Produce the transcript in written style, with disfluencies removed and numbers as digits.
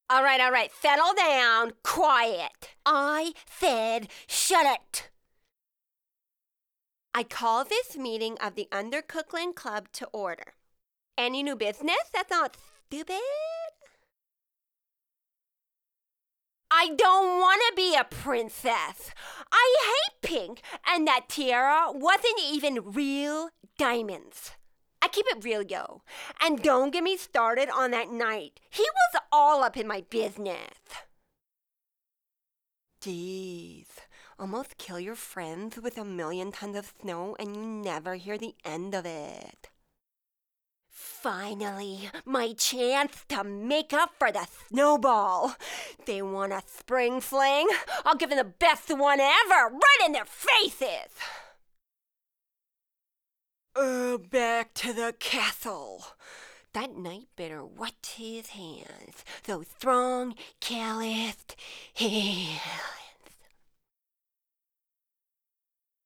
All right. Settle down. Quiet. I said shut it. I call this meeting of the Undercookland Club to order. Any new business that's not stupid? I don't want to be a princess. I hate pink, and that tiara wasn't even real diamonds. I keep it real, yo. And don't get me started on that night. He was all up in my business. Jeez, almost kill your friends with 1,000,000 tons of snow and you never hear the end of it. Finally, my chance to make up for the snowball. They want a spring fling? I'll give them the best one ever, right in their faces. Back to the castle. That night better wet his hands. Those strong, calloused hands.